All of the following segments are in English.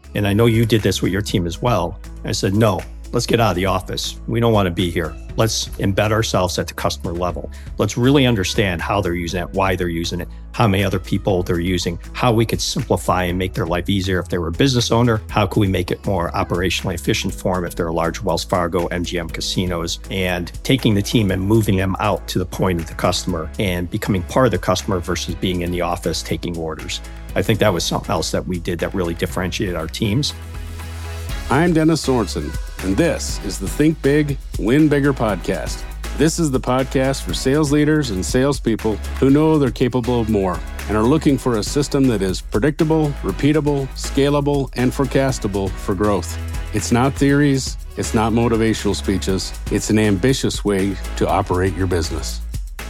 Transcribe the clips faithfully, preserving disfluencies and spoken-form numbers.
And I know you did this with your team as well. I said, no, let's get out of the office. We don't want to be here. Let's embed ourselves at the customer level. Let's really understand how they're using it, why they're using it, how many other people they're using, how we could simplify and make their life easier if they were a business owner, how could we make it more operationally efficient for them if they're a large Wells Fargo, M G M casinos, and taking the team and moving them out to the point of the customer and becoming part of the customer versus being in the office taking orders. I think that was something else that we did that really differentiated our teams. I'm Dennis Sorensen, and this is the Think Big, Win Bigger podcast. This is the podcast for sales leaders and salespeople who know they're capable of more and are looking for a system that is predictable, repeatable, scalable, and forecastable for growth. It's not theories, it's not motivational speeches, it's an ambitious way to operate your business.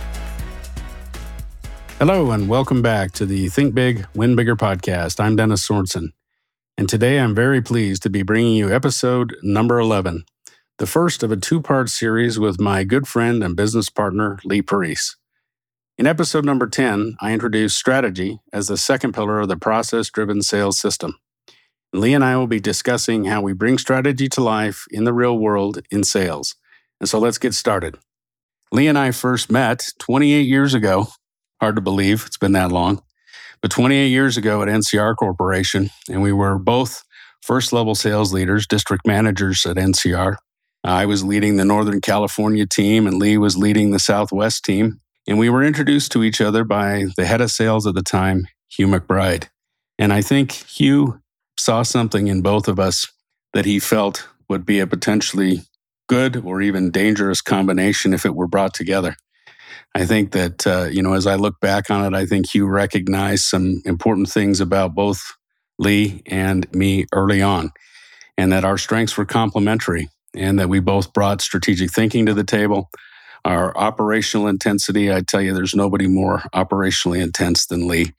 Hello, and welcome back to the Think Big, Win Bigger podcast. I'm Dennis Sorensen, and today I'm very pleased to be bringing you episode number eleven, the first of a two-part series with my good friend and business partner, Lee Parise. In episode number ten, I introduced strategy as the second pillar of the process-driven sales system. Lee and I will be discussing how we bring strategy to life in the real world in sales. And so let's get started. Lee and I first met twenty-eight years ago. Hard to believe it's been that long. But twenty-eight years ago at N C R Corporation, and we were both first-level sales leaders, district managers at N C R. I was leading the Northern California team, and Lee was leading the Southwest team. And we were introduced to each other by the head of sales at the time, Hugh McBride. And I think Hugh saw something in both of us that he felt would be a potentially good or even dangerous combination if it were brought together. I think that, uh, you know, as I look back on it, I think Hugh recognized some important things about both Lee and me early on, and that our strengths were complementary, and that we both brought strategic thinking to the table. Our operational intensity, I tell you, there's nobody more operationally intense than Lee.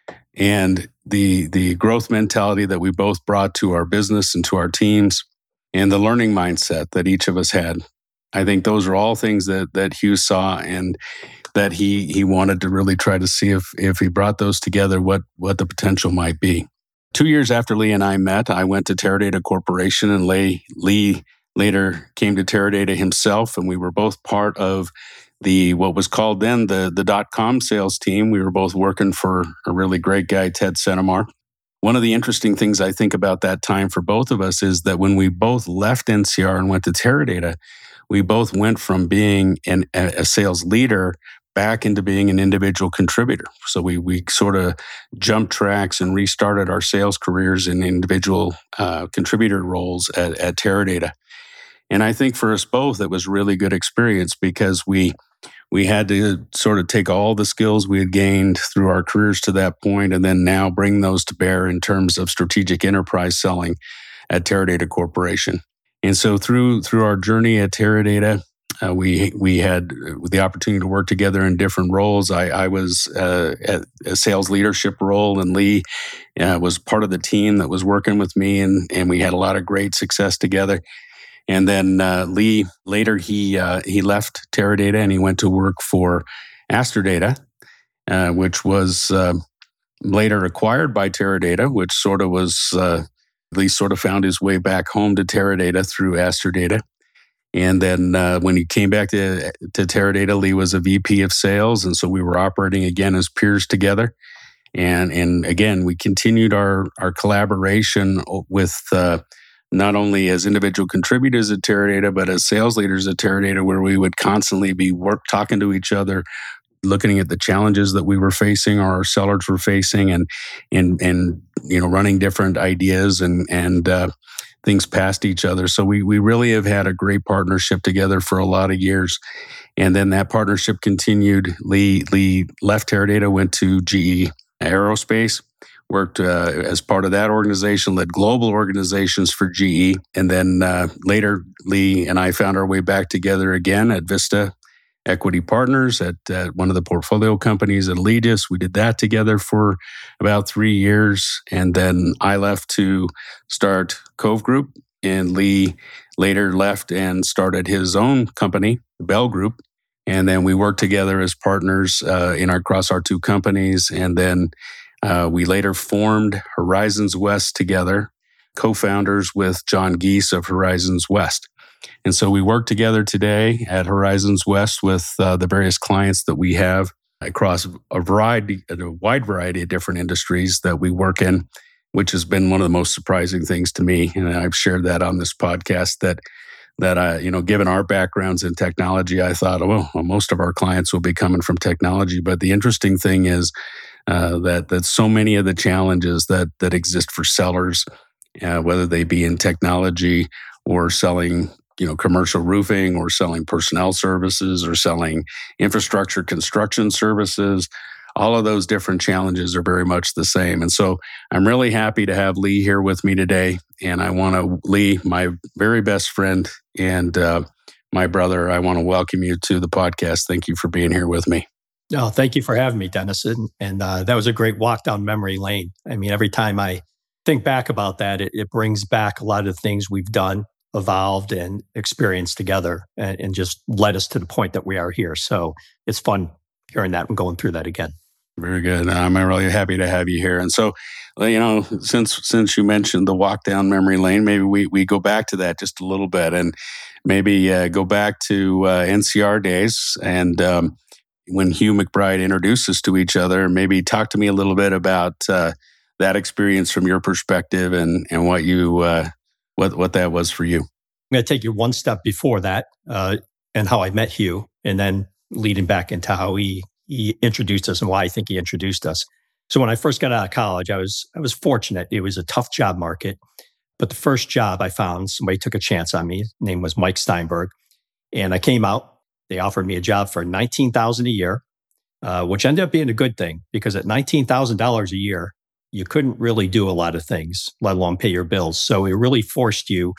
And the the growth mentality that we both brought to our business and to our teams, and the learning mindset that each of us had. I think those are all things that that Hugh saw, and that he he wanted to really try to see if if he brought those together, what what the potential might be. Two years after Lee and I met, I went to Teradata Corporation, and Lee, Lee later came to Teradata himself, and we were both part of the what was called then the the dot-com sales team. We were both working for a really great guy, Ted Senemar. One of the interesting things I think about that time for both of us is that when we both left N C R and went to Teradata, we both went from being an, a sales leader back into being an individual contributor. So we we sort of jumped tracks and restarted our sales careers in individual uh, contributor roles at, at Teradata. And I think for us both, it was really good experience because we we had to sort of take all the skills we had gained through our careers to that point, and then now bring those to bear in terms of strategic enterprise selling at Teradata Corporation. And so through through our journey at Teradata, uh, we we had the opportunity to work together in different roles. I, I was uh, at a sales leadership role, and Lee uh, was part of the team that was working with me, and, and we had a lot of great success together. And then uh, Lee, later he uh, he left Teradata and he went to work for Astrodata, uh, which was uh, later acquired by Teradata, which sort of was... Uh, Lee sort of found his way back home to Teradata through Astrodata. And then uh, when he came back to, to Teradata, Lee was a V P of sales. And so we were operating again as peers together. And and again, we continued our, our collaboration with uh, not only as individual contributors at Teradata, but as sales leaders at Teradata, where we would constantly be work talking to each other, looking at the challenges that we were facing or our sellers were facing, and and and you know running different ideas and and uh, things past each other. So we we really have had a great partnership together for a lot of years, and then that partnership continued. Lee Lee left Teradata, went to G E Aerospace, worked uh, as part of that organization, led global organizations for G E, and then uh, later Lee and I found our way back together again at Vista Equity Partners at, at one of the portfolio companies at Allegis. We did that together for about three years. And then I left to start Cove Group, and Lee later left and started his own company, Bell Group. And then we worked together as partners uh, in our across our two companies. And then uh, we later formed Horizons West together, co-founders with John Geese of Horizons West. And so we work together today at Horizons West with uh, the various clients that we have across a variety, a wide variety of different industries that we work in, which has been one of the most surprising things to me. And I've shared that on this podcast that that I, you know, given our backgrounds in technology, I thought, well, well most of our clients will be coming from technology. But the interesting thing is uh, that that so many of the challenges that that exist for sellers, uh, whether they be in technology or selling, you know, commercial roofing or selling personnel services or selling infrastructure construction services, all of those different challenges are very much the same. And so I'm really happy to have Lee here with me today. And I want to, Lee, my very best friend and uh, my brother, I want to welcome you to the podcast. Thank you for being here with me. No, thank you for having me, Dennis. And, and uh, that was a great walk down memory lane. I mean, every time I think back about that, it, it brings back a lot of the things we've done, evolved, and experienced together, and, and just led us to the point that we are here. So it's fun hearing that and going through that again. Very good. I'm really happy to have you here. And so, you know, since since you mentioned the walk down memory lane, maybe we we go back to that just a little bit, and maybe uh, go back to uh, N C R days, and um, when Hugh McBride introduced us to each other. Maybe talk to me a little bit about uh, that experience from your perspective, and and what you uh, what what that was for you. I'm going to take you one step before that, uh, and how I met Hugh, and then leading back into how he he introduced us and why I think he introduced us. So when I first got out of college, I was I was fortunate. It was a tough job market, but the first job I found, somebody took a chance on me. His name was Mike Steinberg, and I came out. They offered me a job for nineteen thousand dollars a year, uh, which ended up being a good thing, because at nineteen thousand dollars a year, you couldn't really do a lot of things, let alone pay your bills. So it really forced you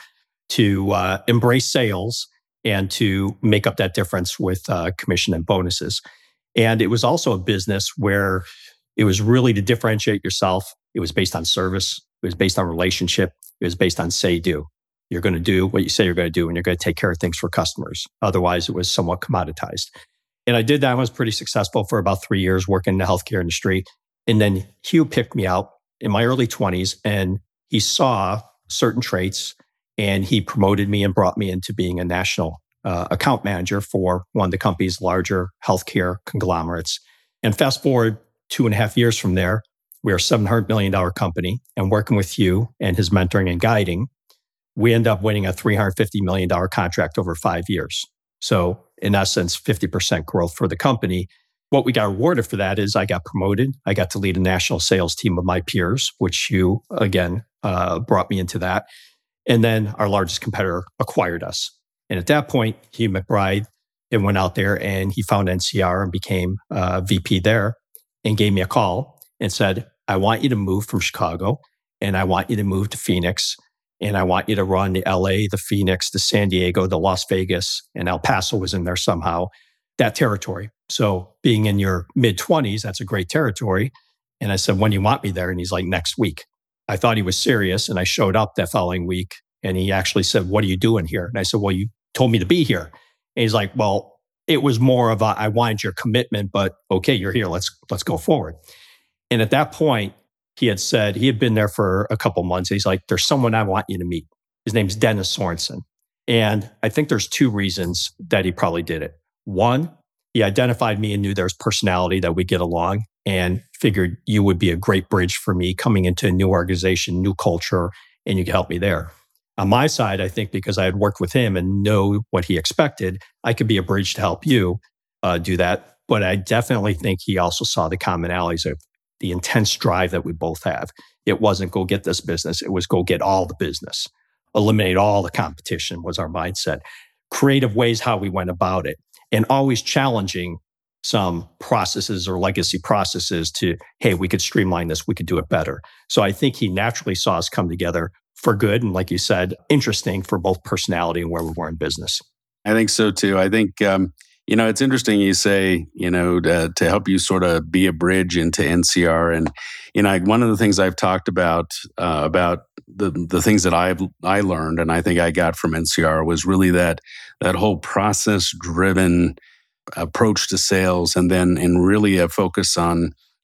to uh, embrace sales and to make up that difference with uh, commission and bonuses. And it was also a business where it was really to differentiate yourself. It was based on service. It was based on relationship. It was based on say do. You're going to do what you say you're going to do, and you're going to take care of things for customers. Otherwise, it was somewhat commoditized. And I did that. I was pretty successful for about three years working in the healthcare industry. And then Hugh picked me out in my early twenties, and he saw certain traits, and he promoted me and brought me into being a national uh, account manager for one of the company's larger healthcare conglomerates. And fast forward two and a half years from there, we're a seven hundred million dollars company, and working with Hugh and his mentoring and guiding, we end up winning a three hundred fifty million dollars contract over five years. So in essence, fifty percent growth for the company. What we got rewarded for that is I got promoted. I got to lead a national sales team of my peers, which you, again, uh, brought me into that. And then our largest competitor acquired us. And at that point, Hugh McBride and went out there and he found N C R and became uh, V P there, and gave me a call and said, I want you to move from Chicago, and I want you to move to Phoenix, and I want you to run the L A, the Phoenix, the San Diego, the Las Vegas, and El Paso was in there somehow, that territory. So being in your mid-twenties, that's a great territory. And I said, when do you want me there? And he's like, next week. I thought he was serious, and I showed up that following week, and he actually said, what are you doing here? And I said, well, you told me to be here. And he's like, well, it was more of a, I wanted your commitment, but okay, you're here. Let's let's go forward. And at that point, he had said, he had been there for a couple months. He's like, there's someone I want you to meet. His name's Dennis Sorensen. And I think there's two reasons that he probably did it. One, he identified me and knew there's personality that we get along, and figured you would be a great bridge for me coming into a new organization, new culture, and you could help me there. On my side, I think because I had worked with him and know what he expected, I could be a bridge to help you uh, do that. But I definitely think he also saw the commonalities of the intense drive that we both have. It wasn't go get this business. It was go get all the business. Eliminate all the competition was our mindset. Creative ways how we went about it. And always challenging some processes or legacy processes to, hey, we could streamline this, we could do it better. So I think he naturally saw us come together for good. And like you said, interesting for both personality and where we were in business. I think so too. I think, um, you know, it's interesting you say, you know, to, to help you sort of be a bridge into N C R. And, you know, one of the things I've talked about, uh, about the the things that I've I learned, and I think I got from N C R, was really that that whole process driven approach to sales, and then and really a focus on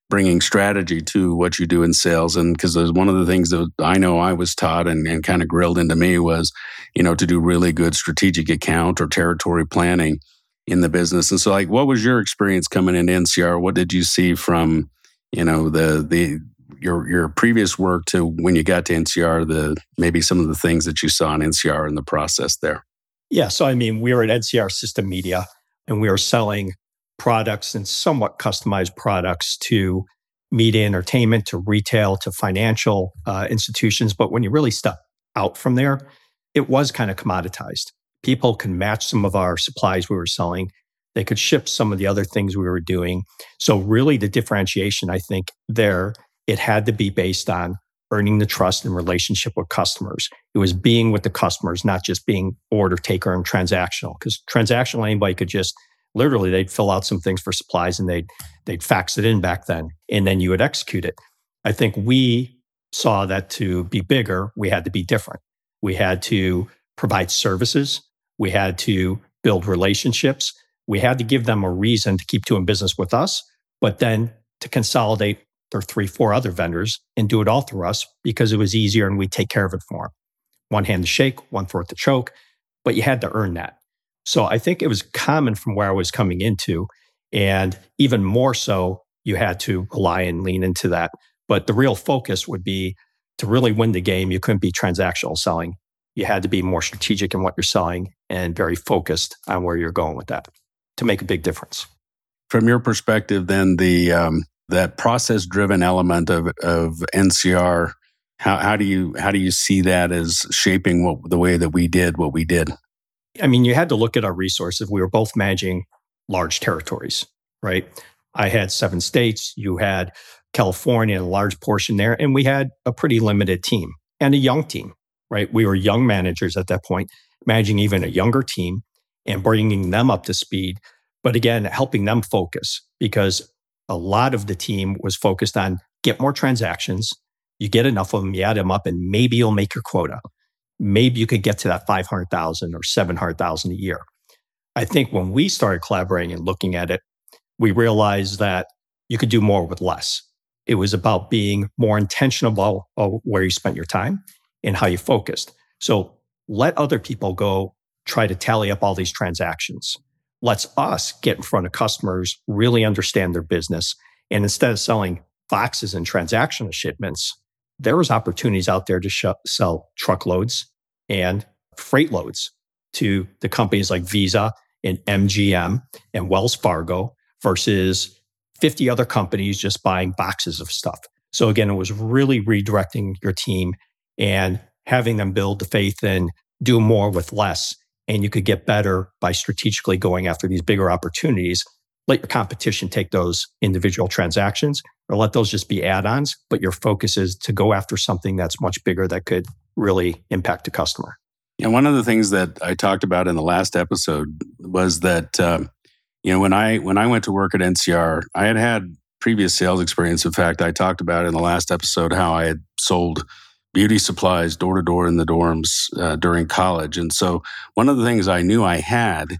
bringing strategy to what you do in sales. And because there's one of the things that I know I was taught and, and kind of grilled into me was, you know, to do really good strategic account or territory planning in the business. And so like, what was your experience coming into N C R? What did you see from, you know, the, the, your, your previous work to when you got to N C R, the, maybe some of the things that you saw in N C R in the process there? Yeah. So, I mean, we were at N C R System Media and we were selling products and somewhat customized products to media entertainment, to retail, to financial uh, institutions. But when you really step out from there, it was kind of commoditized. People can match some of our supplies we were selling. They could ship some of the other things we were doing. So really the differentiation, I think there, it had to be based on earning the trust and relationship with customers. It was being with the customers, not just being order taker and transactional. Because transactional, anybody could just literally, they'd fill out some things for supplies and they'd they'd fax it in back then, and then you would execute it. I think we saw that to be bigger, we had to be different. We had to provide services. We had to build relationships. We had to give them a reason to keep doing business with us, but then to consolidate their three, four other vendors and do it all through us because it was easier and we take care of it for them. One hand to shake, one throat to choke, but you had to earn that. So I think it was common from where I was coming into, and even more so, you had to rely and lean into that. But the real focus would be to really win the game. You couldn't be transactional selling. You had to be more strategic in what you're selling and very focused on where you're going with that to make a big difference. From your perspective, then the um, that process-driven element of of N C R, how how do you how do you see that as shaping what the way that we did what we did? I mean, you had to look at our resources. We were both managing large territories, right? I had seven states. You had California, a large portion there. And we had a pretty limited team and a young team, right? We were young managers at that point, managing even a younger team and bringing them up to speed. But again, helping them focus because a lot of the team was focused on get more transactions. You get enough of them, you add them up, and maybe you'll make your quota. Maybe you could get to that five hundred thousand or seven hundred thousand a year. I think when we started collaborating and looking at it, we realized that you could do more with less. It was about being more intentional about where you spent your time and how you focused. So let other people go try to tally up all these transactions. Let's us get in front of customers, really understand their business. And instead of selling boxes and transactional shipments, there was opportunities out there to sh- sell truckloads and freight loads to the companies like Visa and M G M and Wells Fargo versus fifty other companies just buying boxes of stuff. So again, it was really redirecting your team and having them build the faith and do more with less. And you could get better by strategically going after these bigger opportunities. Let your competition take those individual transactions or let those just be add-ons, but your focus is to go after something that's much bigger that could really impact the customer. And one of the things that I talked about in the last episode was that, um, you know, when I when I went to work at N C R, I had had previous sales experience. In fact, I talked about in the last episode how I had sold beauty supplies door to door in the dorms uh, during college. And so one of the things I knew I had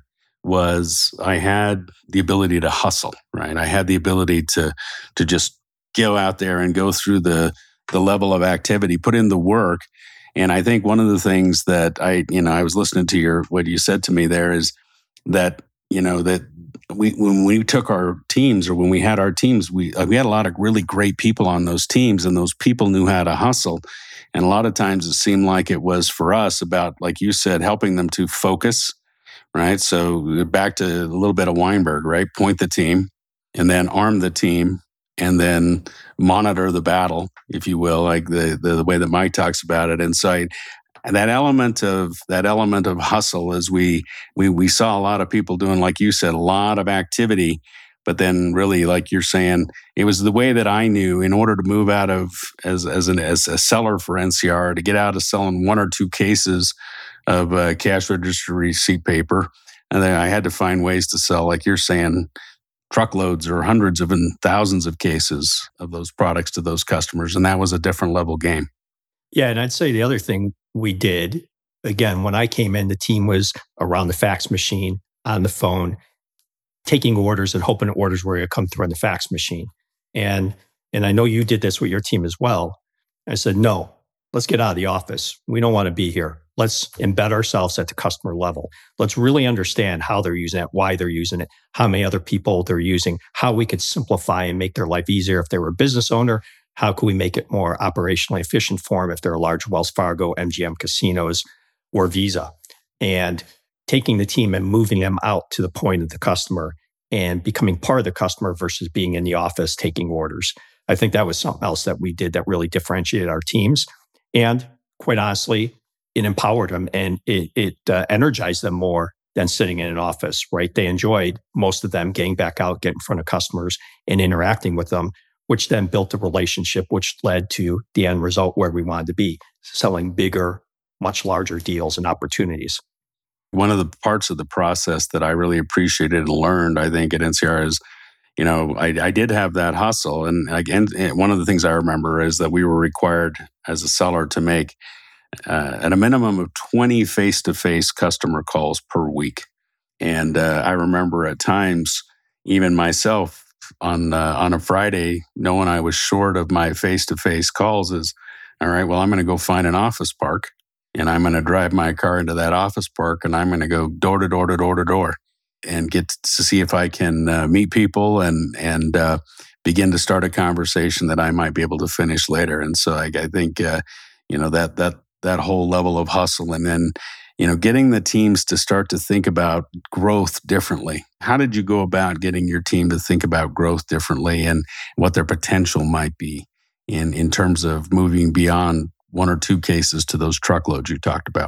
was I had the ability to hustle, right? I had the ability to to just go out there and go through the the level of activity, put in the work. And I think one of the things that I, you know, I was listening to your what you said to me there is that, you know, that we when we took our teams or when we had our teams, we we had a lot of really great people on those teams, and those people knew how to hustle. And a lot of times it seemed like it was for us about, like you said, helping them to focus. Right. So back to a little bit of Weinberg, right? Point the team and then arm the team and then monitor the battle, if you will, like the, the, the way that Mike talks about it. And so I, and that element of that element of hustle is we, we, we saw a lot of people doing, like you said, a lot of activity, but then really, like you're saying, it was the way that I knew in order to move out of as, as an, as a seller for N C R to get out of selling one or two cases of uh, cash register receipt paper. And then I had to find ways to sell, like you're saying, truckloads or hundreds of and thousands of cases of those products to those customers. And that was a different level game. Yeah. And I'd say the other thing we did, again, when I came in, the team was around the fax machine, on the phone, taking orders and hoping orders were going to come through on the fax machine. And, and I know you did this with your team as well. I said, no, let's get out of the office. We don't want to be here. Let's embed ourselves at the customer level. Let's really understand how they're using it, why they're using it, how many other people they're using, how we could simplify and make their life easier if they were a business owner. How can we make it more operationally efficient for them if they're a large Wells Fargo, M G M casinos, or Visa? And taking the team and moving them out to the point of the customer and becoming part of the customer versus being in the office taking orders. I think that was something else that we did that really differentiated our teams. And quite honestly, it empowered them and it, it uh, energized them more than sitting in an office, right? They enjoyed, most of them, getting back out, getting in front of customers and interacting with them, which then built a relationship, which led to the end result where we wanted to be, selling bigger, much larger deals and opportunities. One of the parts of the process that I really appreciated and learned, I think, at N C R is, you know, I, I did have that hustle. And again, one of the things I remember is that we were required as a seller to make uh, at a minimum of twenty face-to-face customer calls per week. And uh, I remember at times, even myself, on uh, on a Friday, knowing I was short of my face-to-face calls is, all right, well, I'm going to go find an office park and I'm going to drive my car into that office park and I'm going to go door to door to door to door and get to see if I can uh, meet people and and uh, begin to start a conversation that I might be able to finish later. And so I, I think, uh, you know, that that that whole level of hustle and then, you know, getting the teams to start to think about growth differently. How did you go about getting your team to think about growth differently and what their potential might be in, in terms of moving beyond one or two cases to those truckloads you talked about?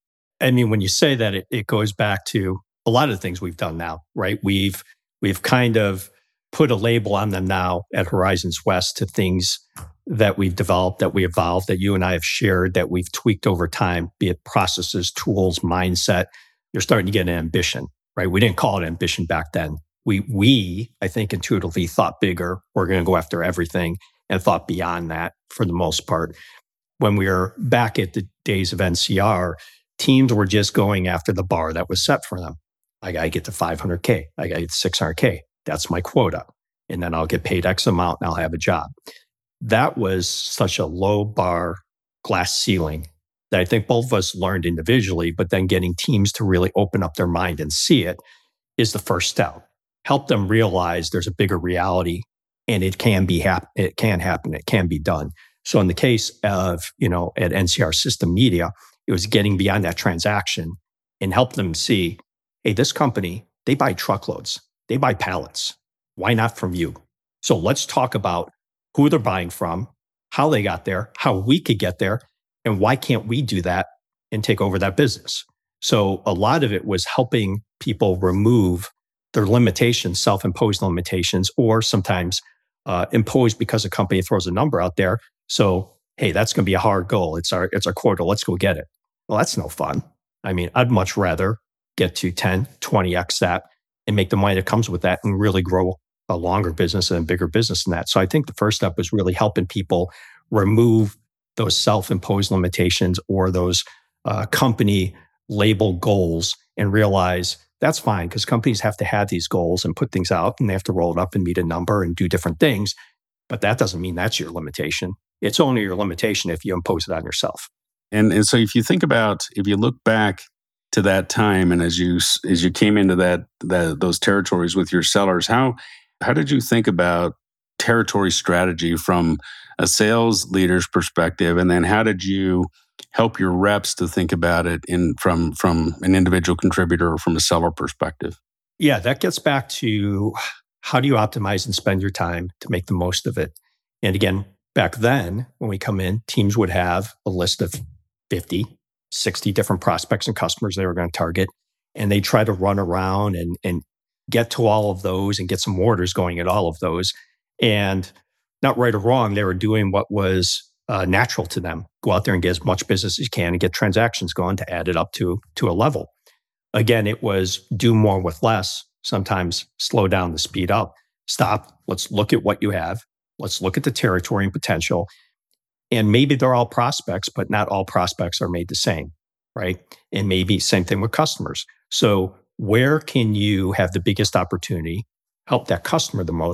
I mean, when you say that, it, it goes back to a lot of the things we've done now, right? We've we've kind of put a label on them now at Horizons West to things that we've developed, that we evolved, that you and I have shared, that we've tweaked over time, be it processes, tools, mindset. You're starting to get an ambition, right? We didn't call it ambition back then. We, we I think, intuitively thought bigger. We're going to go after everything and thought beyond that for the most part. When we were back at the days of N C R, teams were just going after the bar that was set for them. I got to get to five hundred K. I got to get to six hundred K. That's my quota. And then I'll get paid X amount and I'll have a job. That was such a low bar, glass ceiling that I think both of us learned individually, but then getting teams to really open up their mind and see it is the first step. Help them realize there's a bigger reality and it can be hap- it can happen, it can be done. So in the case of, you know, at N C R System Media, it was getting beyond that transaction and help them see, hey, this company, they buy truckloads, they buy pallets. Why not from you? So let's talk about who they're buying from, how they got there, how we could get there, and why can't we do that and take over that business? So a lot of it was helping people remove their limitations, self-imposed limitations, or sometimes uh, imposed because a company throws a number out there. So, hey, that's going to be a hard goal. It's our it's our quota. Let's go get it. Well, that's no fun. I mean, I'd much rather get to ten, twenty X that and make the money that comes with that and really grow a longer business and a bigger business than that. So I think the first step was really helping people remove those self-imposed limitations or those uh, company label goals and realize that's fine because companies have to have these goals and put things out and they have to roll it up and meet a number and do different things. But that doesn't mean that's your limitation. It's only your limitation if you impose it on yourself. And and so if you think about, if you look back to that time and as you as you came into that, that those territories with your sellers, how how did you think about territory strategy from a sales leader's perspective? And then how did you help your reps to think about it in from from an individual contributor or from a seller perspective? Yeah, that gets back to how do you optimize and spend your time to make the most of it? And again, back then, when we come in, teams would have a list of fifty, sixty different prospects and customers they were going to target. And they try to run around and, and get to all of those and get some orders going at all of those. And not right or wrong, they were doing what was uh, natural to them. Go out there and get as much business as you can and get transactions going to add it up to, to a level. Again, it was do more with less, sometimes slow down to speed up. Stop. Let's look at what you have. Let's look at the territory and potential. And maybe they're all prospects, but not all prospects are made the same, right? And maybe same thing with customers. So where can you have the biggest opportunity, help that customer the most,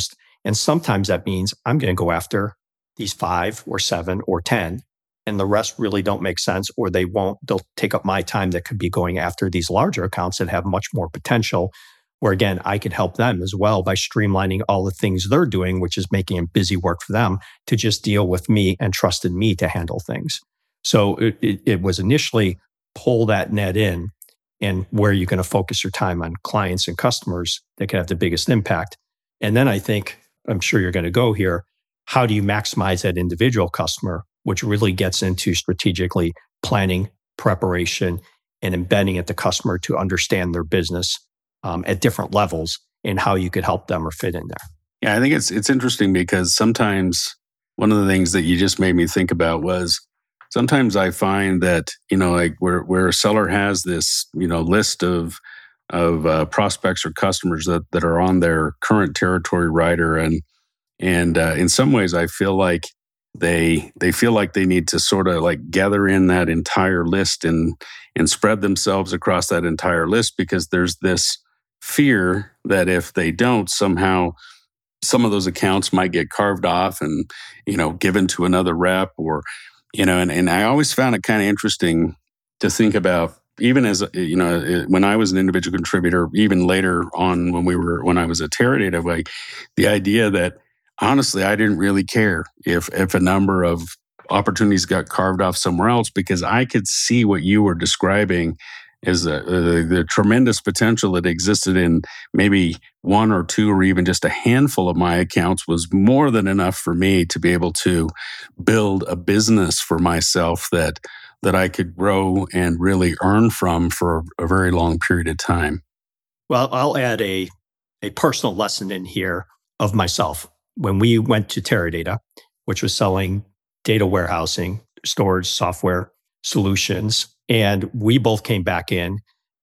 And sometimes that means I'm going to go after these five or seven or ten, and the rest really don't make sense, or they won't, they'll take up my time that could be going after these larger accounts that have much more potential, where again, I could help them as well by streamlining all the things they're doing, which is making it busy work for them to just deal with me and trust in me to handle things. So it, it, it was initially pull that net in and where you're going to focus your time on clients and customers that can have the biggest impact. And then I think, I'm sure you're going to go here, how do you maximize that individual customer, which really gets into strategically planning, preparation, and embedding at the customer to understand their business um, at different levels and how you could help them or fit in there. Yeah, I think it's it's interesting because sometimes one of the things that you just made me think about was sometimes I find that, you know, like where where a seller has this, you know, list of of uh, prospects or customers that that are on their current territory rider, and and uh, in some ways I feel like they they feel like they need to sort of like gather in that entire list and and spread themselves across that entire list, because there's this fear that if they don't, somehow some of those accounts might get carved off and, you know, given to another rep, or, you know, and, and I always found it kind of interesting to think about, even as, you know, when I was an individual contributor, even later on when we were, when I was at Teradata, like the idea that honestly, I didn't really care if, if a number of opportunities got carved off somewhere else, because I could see what you were describing is the, the, the tremendous potential that existed in maybe one or two or even just a handful of my accounts was more than enough for me to be able to build a business for myself that that I could grow and really earn from for a very long period of time. Well, I'll add a, a personal lesson in here of myself. When we went to Teradata, which was selling data warehousing, storage, software solutions, and we both came back in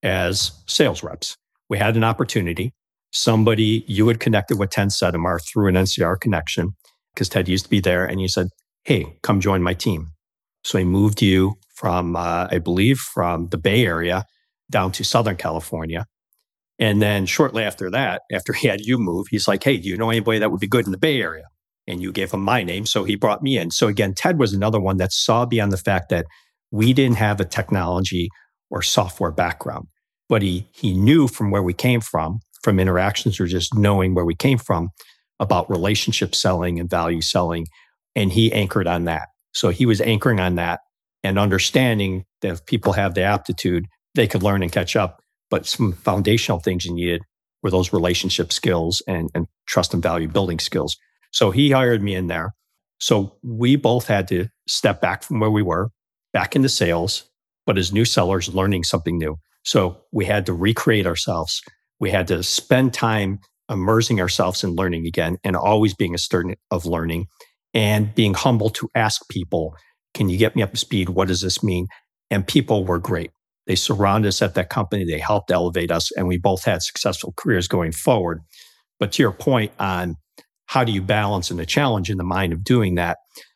as sales reps. We had an opportunity. Somebody, you had connected with Ted Sedemar through an N C R connection, because Ted used to be there, and you said, hey, come join my team. So he moved you from, uh, I believe, from the Bay Area down to Southern California. And then shortly after that, after he had you move, he's like, hey, do you know anybody that would be good in the Bay Area? And you gave him my name, so he brought me in. So again, Ted was another one that saw beyond the fact that we didn't have a technology or software background, but he he knew from where we came from, from interactions or just knowing where we came from, about relationship selling and value selling, and he anchored on that. So he was anchoring on that and understanding that if people have the aptitude, they could learn and catch up. But some foundational things you needed were those relationship skills and, and trust and value building skills. So he hired me in there. So we both had to step back from where we were, back into sales, but as new sellers learning something new. So we had to recreate ourselves. We had to spend time immersing ourselves in learning again, and always being a student of learning, and being humble to ask people, can you get me up to speed? What does this mean? And people were great. They surrounded us at that company. They helped elevate us, and we both had successful careers going forward. But to your point on how do you balance and the challenge in the mind of doing that,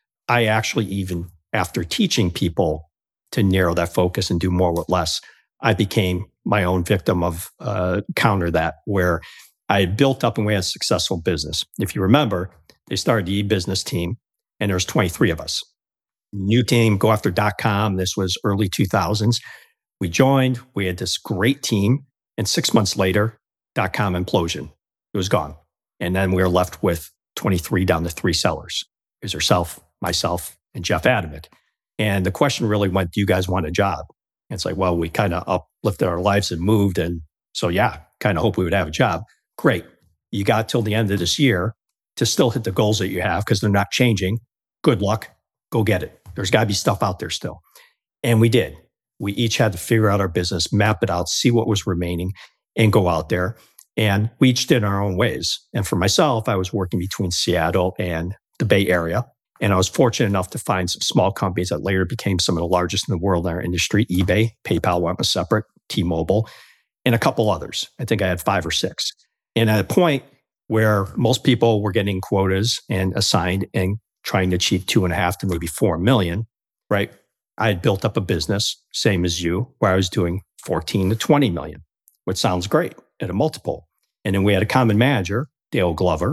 I actually, even after teaching people to narrow that focus and do more with less, I became my own victim of uh, counter that, where I had built up and we had a successful business. If you remember, they started the e-business team, and there was twenty-three of us. New team, go after dot com. This was early two thousands. We joined, we had this great team, and six months later, dot com implosion. It was gone. And then we were left with twenty-three down to three sellers. It was yourself, myself, and Jeff Adamick. And the question really went, do you guys want a job? And it's like, well, we kind of uplifted our lives and moved. And so, yeah, kind of hope we would have a job. Great. You got till the end of this year to still hit the goals that you have, because they're not changing. Good luck. Go get it. There's got to be stuff out there still. And we did. We each had to figure out our business, map it out, see what was remaining, and go out there. And we each did our own ways. And for myself, I was working between Seattle and the Bay Area. And I was fortunate enough to find some small companies that later became some of the largest in the world in our industry. eBay, PayPal went with separate, T-Mobile, and a couple others. I think I had five or six. And at a point where most people were getting quotas and assigned and trying to achieve two and a half to maybe four million, right? I had built up a business, same as you, where I was doing fourteen to twenty million, which sounds great at a multiple. And then we had a common manager, Dale Glover,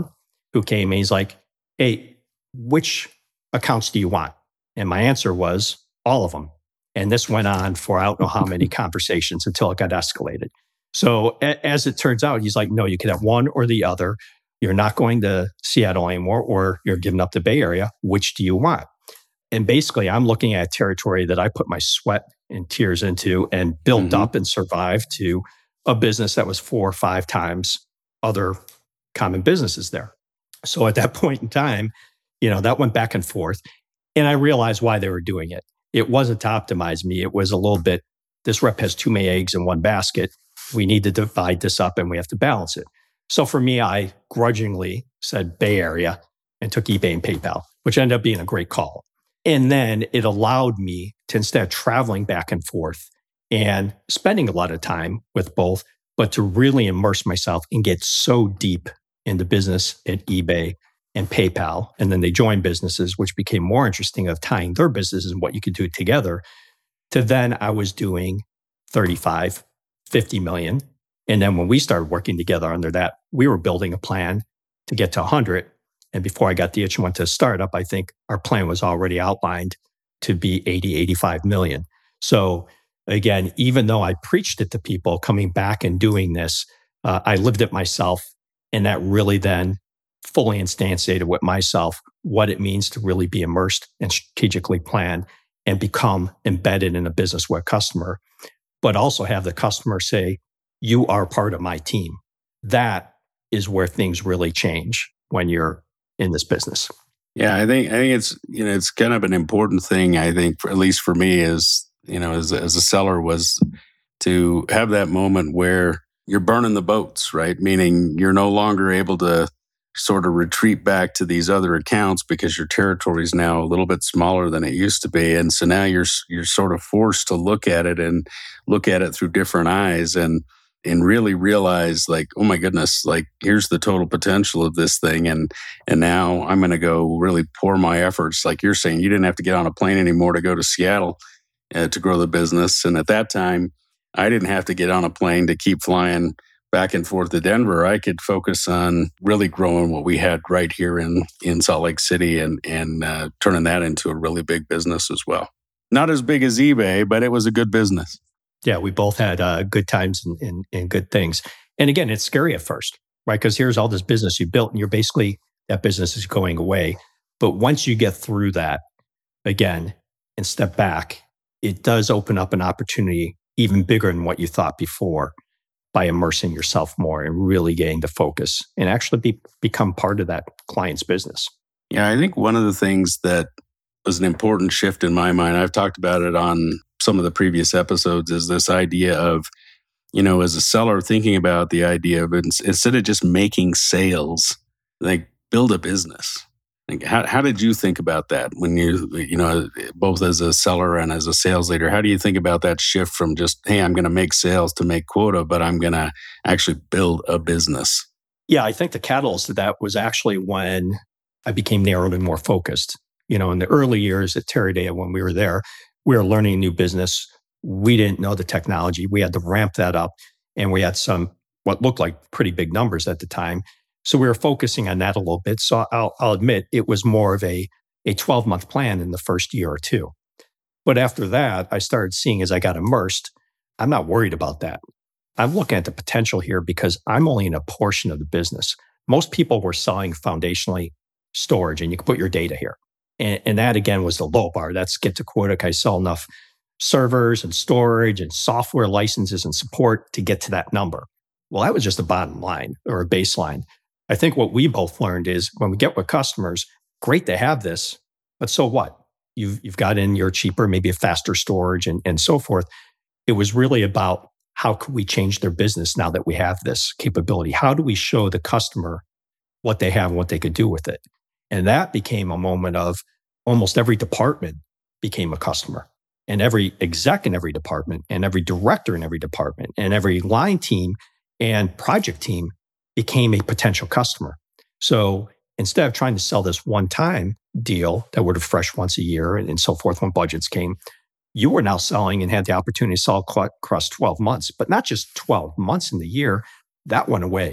who came and he's like, hey, which accounts do you want? And my answer was all of them. And this went on for I don't know how many conversations until it got escalated. So a- as it turns out, he's like, no, you can have one or the other. You're not going to Seattle anymore, or you're giving up the Bay Area. Which do you want? And basically, I'm looking at a territory that I put my sweat and tears into and built mm-hmm. up and survived to a business that was four or five times other common businesses there. So at that point in time, you know, that went back and forth. And I realized why they were doing it. It wasn't to optimize me. It was a little bit, this rep has too many eggs in one basket. We need to divide this up and we have to balance it. So for me, I grudgingly said Bay Area and took eBay and PayPal, which ended up being a great call. And then it allowed me to, instead of traveling back and forth and spending a lot of time with both, but to really immerse myself and get so deep into business at eBay and PayPal. And then they joined businesses, which became more interesting of tying their businesses and what you could do together. To then I was doing thirty-five, fifty million. And then when we started working together under that, we were building a plan to get to one hundred. And before I got the itch and went to a startup, I think our plan was already outlined to be eighty, eighty-five million. So again, even though I preached it to people coming back and doing this, uh, I lived it myself. And that really then fully instantiated with myself what it means to really be immersed and strategically plan and become embedded in a business with a customer, but also have the customer say, you are part of my team. That is where things really change when you're in this business. Yeah, I think I think it's you know it's kind of an important thing. I think, for, at least for me, as you know, as as a seller, was to have that moment where you're burning the boats, right? Meaning you're no longer able to sort of retreat back to these other accounts because your territory is now a little bit smaller than it used to be, and so now you're you're sort of forced to look at it and look at it through different eyes and. and really realize like, oh my goodness, like here's the total potential of this thing. And and now I'm going to go really pour my efforts. Like you're saying, you didn't have to get on a plane anymore to go to Seattle uh, to grow the business. And at that time, I didn't have to get on a plane to keep flying back and forth to Denver. I could focus on really growing what we had right here in, in Salt Lake City and, and uh, turning that into a really big business as well. Not as big as eBay, but it was a good business. Yeah, we both had uh, good times and, and, and good things. And again, it's scary at first, right? Because here's all this business you built and you're basically, that business is going away. But once you get through that, again, and step back, it does open up an opportunity even bigger than what you thought before by immersing yourself more and really getting to focus and actually be, become part of that client's business. Yeah, I think one of the things that was an important shift in my mind, I've talked about it on some of the previous episodes, is this idea of, you know, as a seller, thinking about the idea of instead of just making sales, like build a business. Like how how did you think about that when you, you know, both as a seller and as a sales leader? How do you think about that shift from just, hey, I'm going to make sales to make quota, but I'm going to actually build a business? Yeah, I think the catalyst to that was actually when I became narrowed and more focused. You know, in the early years at Teradata, when we were there, we were learning a new business. We didn't know the technology. We had to ramp that up. And we had some, what looked like pretty big numbers at the time. So we were focusing on that a little bit. So I'll, I'll admit it was more of a, a twelve-month plan in the first year or two. But after that, I started seeing as I got immersed, I'm not worried about that. I'm looking at the potential here because I'm only in a portion of the business. Most people were selling foundationally storage, and you can put your data here. And, and that, again, was the low bar. That's get to quota. Can I sell enough servers and storage and software licenses and support to get to that number? Well, that was just a bottom line or a baseline. I think what we both learned is when we get with customers, great to have this, but so what? You've, you've got in your cheaper, maybe a faster storage and, and so forth. It was really about how could we change their business now that we have this capability? How do we show the customer what they have and what they could do with it? And that became a moment of almost every department became a customer, and every exec in every department and every director in every department and every line team and project team became a potential customer. So instead of trying to sell this one-time deal that would have fresh once a year and, and so forth when budgets came, you were now selling and had the opportunity to sell across twelve months, but not just twelve months in the year. That went away.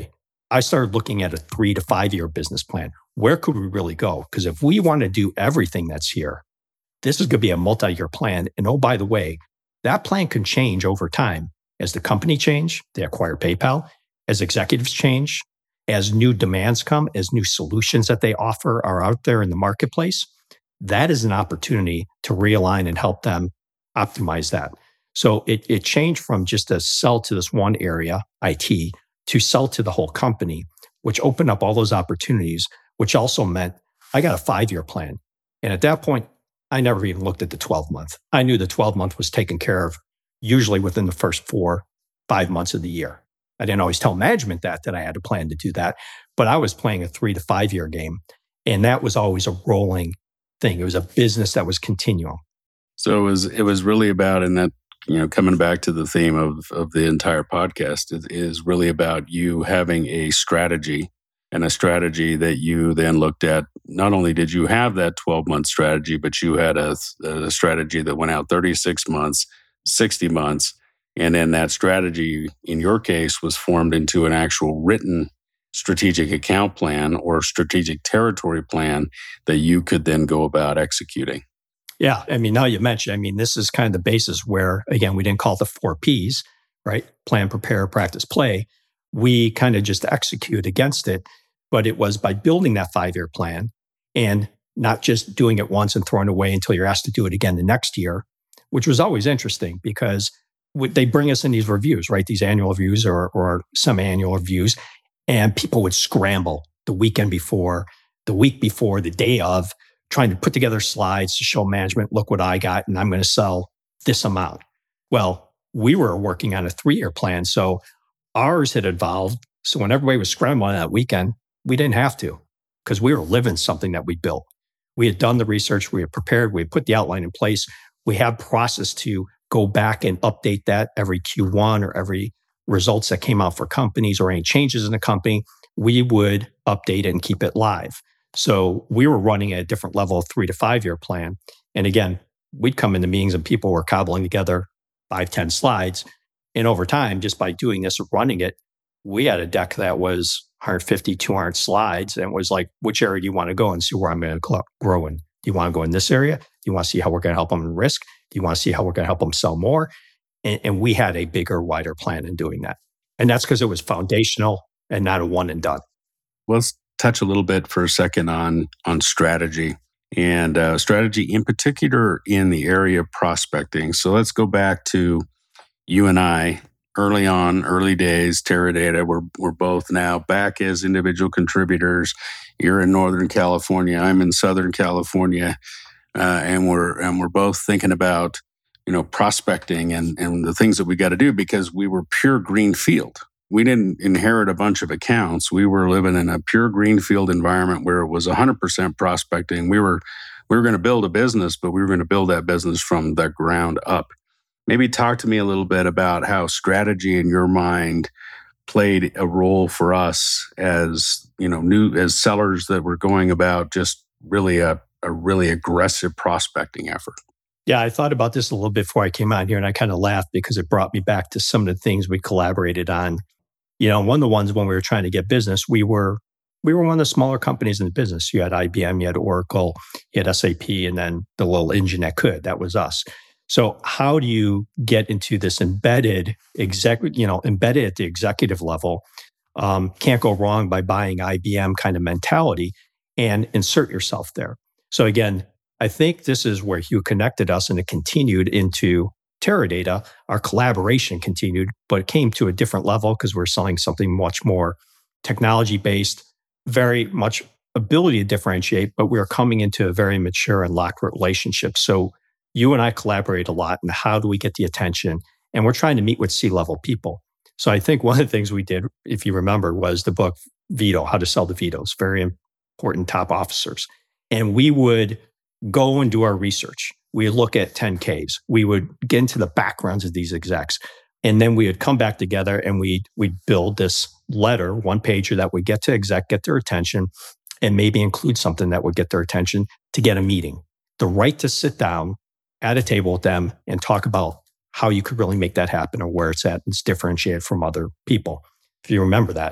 I started looking at a three to five year business plan. Where could we really go? Because if we want to do everything that's here, this is going to be a multi-year plan. And oh, by the way, that plan can change over time as the company change, they acquire PayPal, as executives change, as new demands come, as new solutions that they offer are out there in the marketplace. That is an opportunity to realign and help them optimize that. So it, it changed from just a sell to this one area, I T, to sell to the whole company, which opened up all those opportunities, which also meant I got a five-year plan. And at that point, I never even looked at the twelve month. I knew the twelve month was taken care of usually within the first four, five months of the year. I didn't always tell management that, that I had a plan to do that, but I was playing a three to five year game. And that was always a rolling thing. It was a business that was continuum. So it was, it was really about, and that, you know, coming back to the theme of, of the entire podcast, it is really about you having a strategy, and a strategy that you then looked at. Not only did you have that twelve month strategy, but you had a, a strategy that went out thirty-six months, sixty months. And then that strategy, in your case, was formed into an actual written strategic account plan or strategic territory plan that you could then go about executing. Yeah. I mean, now you mentioned, I mean, this is kind of the basis where, again, we didn't call it the four Ps, right? Plan, prepare, practice, play. We kind of just execute against it. But it was by building that five-year plan and not just doing it once and throwing it away until you're asked to do it again the next year, which was always interesting because they bring us in these reviews, right? These annual reviews or, or semi-annual reviews, and people would scramble the weekend before, the week before, the day of, trying to put together slides to show management, look what I got, and I'm going to sell this amount. Well, we were working on a three-year plan, so ours had evolved. So when everybody was scrambling that weekend, we didn't have to because we were living something that we built. We had done the research, we had prepared, we had put the outline in place. We had process to go back and update that every Q one or every results that came out for companies or any changes in the company. We would update it and keep it live. So we were running at a different level of three to five year plan. And again, we'd come into meetings and people were cobbling together five, ten slides. And over time, just by doing this, running it, we had a deck that was one hundred fifty, two hundred slides, and it was like, which area do you want to go and see where I'm going to grow in? Do you want to go in this area? Do you want to see how we're going to help them in risk? Do you want to see how we're going to help them sell more? And, and we had a bigger, wider plan in doing that. And that's because it was foundational and not a one and done. Let's touch a little bit for a second on, on strategy and uh, strategy in particular in the area of prospecting. So let's go back to you and I. Early on, early days, Teradata, we're, we're both now back as individual contributors. You're in Northern California, I'm in Southern California, uh, and we're and we're both thinking about, you know, prospecting and, and the things that we got to do because we were pure greenfield. We didn't inherit a bunch of accounts. We were living in a pure greenfield environment where it was one hundred percent prospecting. We were we were going to build a business, but we were going to build that business from the ground up. Maybe talk to me a little bit about how strategy in your mind played a role for us as, you know, new as sellers that were going about just really a, a really aggressive prospecting effort. Yeah, I thought about this a little bit before I came out here, and I kind of laughed because it brought me back to some of the things we collaborated on. You know, one of the ones when we were trying to get business, we were we were one of the smaller companies in the business. You had I B M, you had Oracle, you had S A P, and then the little engine that could. That was us. So how do you get into this embedded exec, you know, embedded at the executive level? Um, can't go wrong by buying I B M kind of mentality and insert yourself there. So again, I think this is where Hugh connected us and it continued into Teradata. Our collaboration continued, but it came to a different level because we're selling something much more technology-based, very much ability to differentiate, but we're coming into a very mature and locked relationship. So you and I collaborate a lot and how do we get the attention? And we're trying to meet with C-level people. So I think one of the things we did, if you remember, was the book Veto, How to Sell to Vetoes, very important top officers. And we would go and do our research. We would look at ten Ks. We would get into the backgrounds of these execs. And then we would come back together and we'd, we'd build this letter, one pager that would get to exec, get their attention, and maybe include something that would get their attention to get a meeting. The right to sit down at a table with them and talk about how you could really make that happen or where it's at and it's differentiated from other people, if you remember that.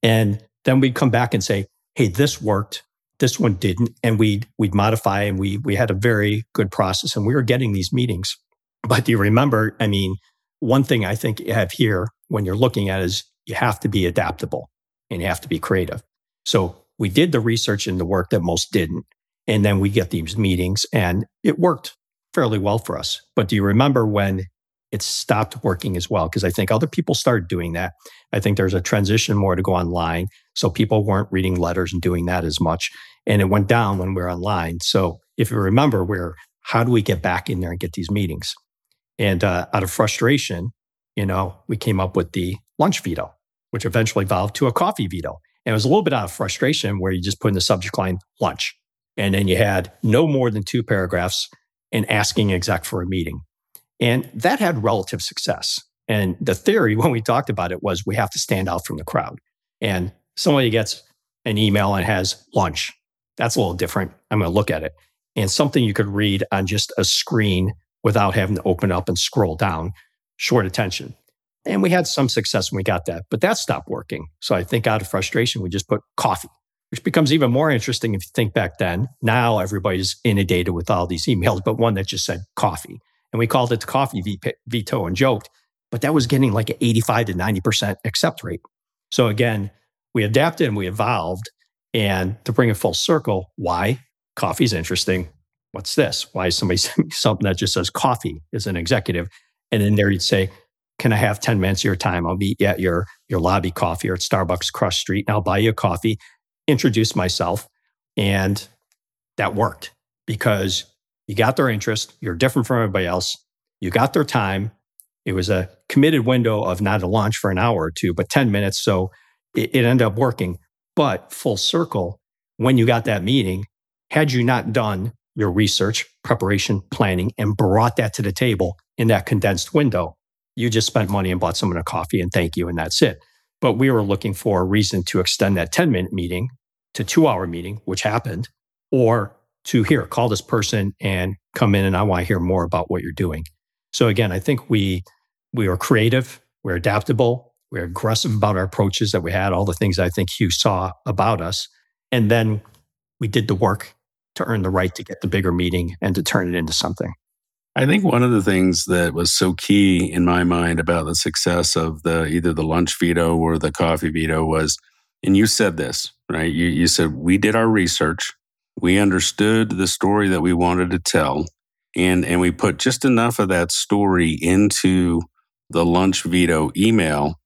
And then we'd come back and say, hey, this worked, this one didn't. And we'd, we'd modify, and we, we had a very good process, and we were getting these meetings. But do you remember, I mean, one thing I think you have here when you're looking at is you have to be adaptable and you have to be creative. So we did the research and the work that most didn't. And then we get these meetings, and it worked fairly well for us. But do you remember when it stopped working as well? Because I think other people started doing that. I think there's a transition more to go online. So people weren't reading letters and doing that as much. And it went down when we were online. So if you remember, we're, how do we get back in there and get these meetings? And uh, out of frustration, you know, we came up with the lunch veto, which eventually evolved to a coffee veto. And it was a little bit out of frustration where you just put in the subject line, lunch. And then you had no more than two paragraphs and asking exec for a meeting. And that had relative success. And the theory when we talked about it was we have to stand out from the crowd. And somebody gets an email and has lunch. That's a little different. I'm going to look at it. And something you could read on just a screen without having to open up and scroll down, short attention. And we had some success when we got that, but that stopped working. So I think out of frustration, we just put coffee, which becomes even more interesting if you think back then. Now everybody's inundated with all these emails, but one that just said coffee. And we called it the coffee veto and joked, but that was getting like an eighty-five to ninety percent accept rate. So again, we adapted and we evolved. And to bring it full circle, why? Coffee's interesting. What's this? Why is somebody sending me something that just says coffee as an executive? And in there you'd say, can I have ten minutes of your time? I'll meet you at your, your lobby coffee or at Starbucks across the street, and I'll buy you a coffee, introduce myself. And that worked because you got their interest. You're different from everybody else. You got their time. It was a committed window of not a lunch for an hour or two, but ten minutes. So it, it ended up working. But full circle, when you got that meeting, had you not done your research, preparation, planning, and brought that to the table in that condensed window, you just spent money and bought someone a coffee and thank you, and that's it. But we were looking for a reason to extend that ten-minute meeting to two-hour meeting, which happened, or to here, call this person and come in and I want to hear more about what you're doing. So again, I think we we were creative, we're adaptable, we're aggressive about our approaches that we had, all the things I think Hugh saw about us. And then we did the work to earn the right to get the bigger meeting and to turn it into something. I think one of the things that was so key in my mind about the success of the either the lunch veto or the coffee veto was, and you said this, right? You, you said, we did our research. We understood the story that we wanted to tell. And, and we put just enough of that story into the lunch veto email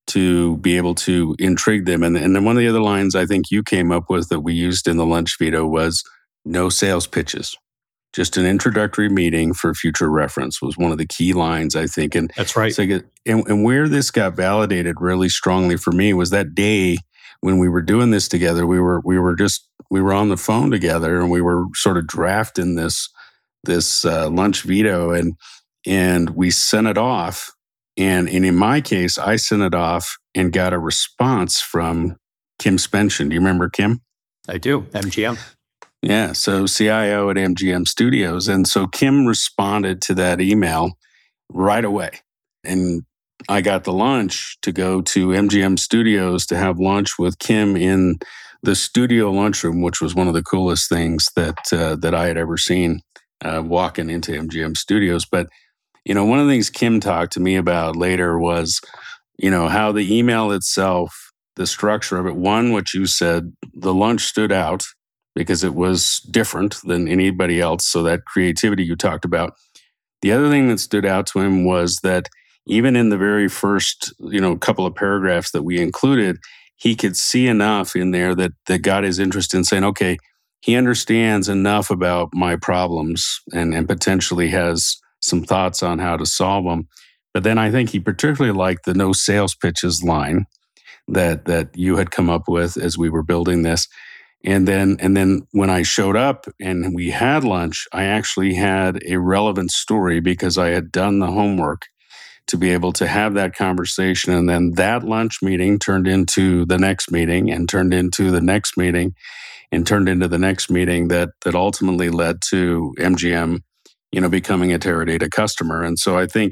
to be able to intrigue them. And, and then one of the other lines I think you came up with that we used in the lunch veto was no sales pitches. Just an introductory meeting for future reference was one of the key lines, I think. And that's right. So get, and, and where this got validated really strongly for me was that day when we were doing this together. We were we were just we were on the phone together, and we were sort of drafting this this uh, lunch veto, and and we sent it off. And, and in my case, I sent it off and got a response from Kim Spension. Do you remember Kim? I do. M G M. Yeah, so C I O at M G M Studios. And so Kim responded to that email right away. And I got the lunch to go to M G M Studios to have lunch with Kim in the studio lunchroom, which was one of the coolest things that uh, that I had ever seen uh, walking into M G M Studios. But, you know, one of the things Kim talked to me about later was, you know, how the email itself, the structure of it, one, what you said, the lunch stood out because it was different than anybody else. So that creativity you talked about. The other thing that stood out to him was that even in the very first, you know, couple of paragraphs that we included, he could see enough in there that, that got his interest in saying, okay, he understands enough about my problems and, and potentially has some thoughts on how to solve them. But then I think he particularly liked the no sales pitches line that that you had come up with as we were building this. And then and then when I showed up and we had lunch, I actually had a relevant story because I had done the homework to be able to have that conversation. And then that lunch meeting turned into the next meeting and turned into the next meeting and turned into the next meeting that that ultimately led to M G M, you know, becoming a Teradata customer. And so I think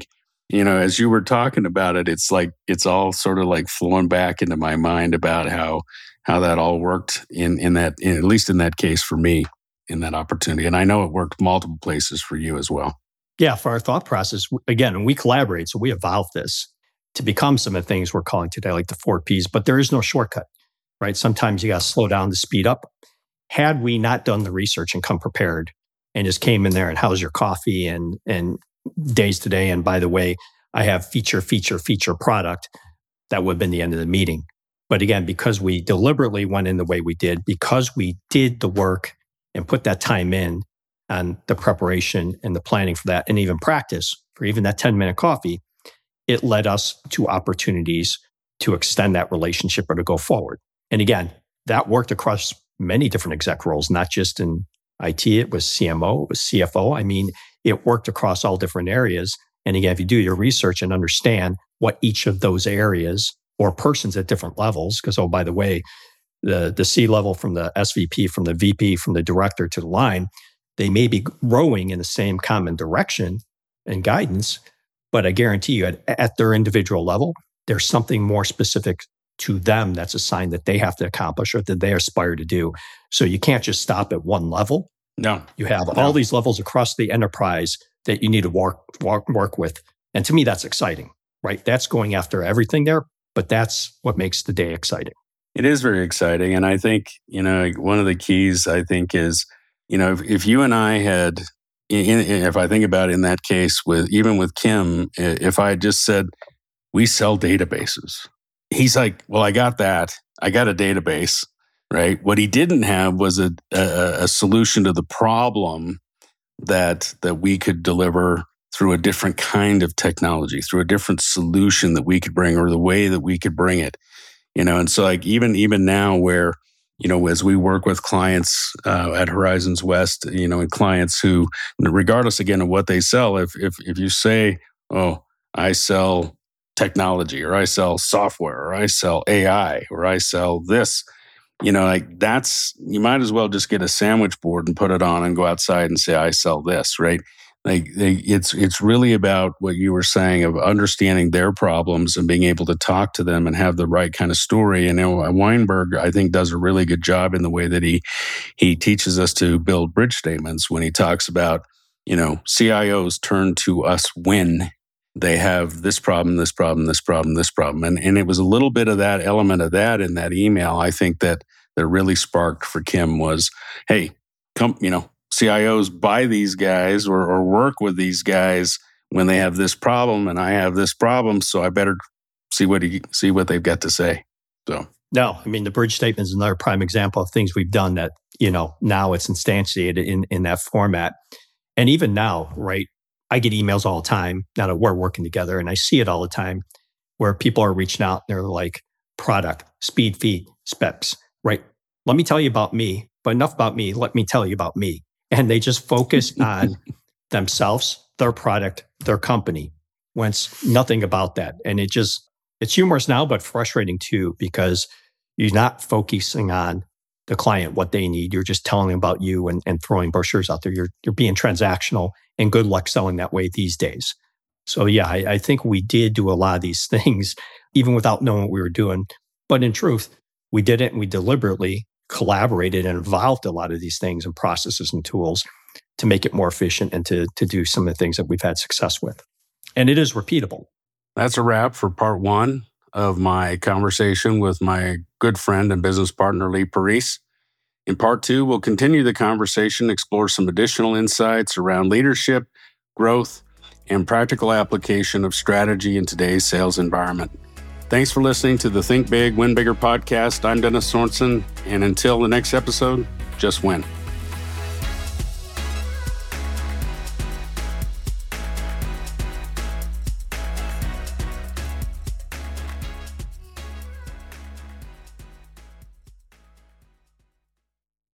You know, as you were talking about it, it's like, it's all sort of like flowing back into my mind about how, how that all worked in, in that, in, at least in that case for me, in that opportunity. And I know it worked multiple places for you as well. Yeah, for our thought process, again, and we collaborate, so we evolved this to become some of the things we're calling today, like the four Ps, but there is no shortcut, right? Sometimes you got to slow down to speed up. Had we not done the research and come prepared and just came in there and how's your coffee and, and days today, and by the way, I have feature, feature, feature product, that would have been the end of the meeting. But again, because we deliberately went in the way we did, because we did the work and put that time in, and the preparation and the planning for that, and even practice for even that ten minute coffee, it led us to opportunities to extend that relationship or to go forward. And again, that worked across many different exec roles, not just in I T. It was C M O, it was C F O. I mean, it worked across all different areas. And again, if you do your research and understand what each of those areas or persons at different levels, because, oh, by the way, the, the C level from the S V P, from the V P, from the director to the line, they may be rowing in the same common direction and guidance, but I guarantee you at, at their individual level, there's something more specific to them that's a sign that they have to accomplish or that they aspire to do. So you can't just stop at one level. No. You have no. all these levels across the enterprise that you need to work, work, work with. And to me, that's exciting, right? That's going after everything there, but that's what makes the day exciting. It is very exciting. And I think, you know, one of the keys, I think, is, you know, if, if you and I had, in, in, if I think about it in that case, with even with Kim, if I had just said, we sell databases, he's like, well, I got that. I got a database, right? What he didn't have was a, a, a solution to the problem that that we could deliver through a different kind of technology, through a different solution that we could bring, or the way that we could bring it. You know, and so like even even now where, you know, as we work with clients uh, at Horizons West, you know, and clients who, regardless again of what they sell, if if if you say, oh, I sell technology, or I sell software, or I sell A I, or I sell this, you know, like that's, you might as well just get a sandwich board and put it on and go outside and say, I sell this, right? Like they, it's it's really about what you were saying of understanding their problems and being able to talk to them and have the right kind of story. And you know, Weinberg, I think, does a really good job in the way that he he teaches us to build bridge statements when he talks about, you know, C I Os turn to us when they have this problem, this problem, this problem, this problem. And and it was a little bit of that element of that in that email, I think, that that really sparked for Kim was, hey, come, you know, C I Os buy these guys or, or work with these guys when they have this problem, and I have this problem, so I better see what he, see what they've got to say. So no, I mean, the bridge statement is another prime example of things we've done that, you know, now it's instantiated in in that format. And even now, right, I get emails all the time now that we're working together, and I see it all the time where people are reaching out and they're like, product, speed, feed, specs, right? Let me tell you about me, but enough about me. Let me tell you about me. And they just focus on themselves, their product, their company, when it's nothing about that. And it just, it's humorous now, but frustrating too, because you're not focusing on the client, what they need. You're just telling them about you and, and throwing brochures out there. You're, you're being transactional, and good luck selling that way these days. So yeah, I, I think we did do a lot of these things, even without knowing what we were doing. But in truth, we did it, and we deliberately collaborated and evolved a lot of these things and processes and tools to make it more efficient and to, to do some of the things that we've had success with. And it is repeatable. That's a wrap for part one of my conversation with my good friend and business partner, Lee Parise. In part two, we'll continue the conversation, explore some additional insights around leadership, growth, and practical application of strategy in today's sales environment. Thanks for listening to the Think Big, Win Bigger podcast. I'm Dennis Sorensen, and until the next episode, just win.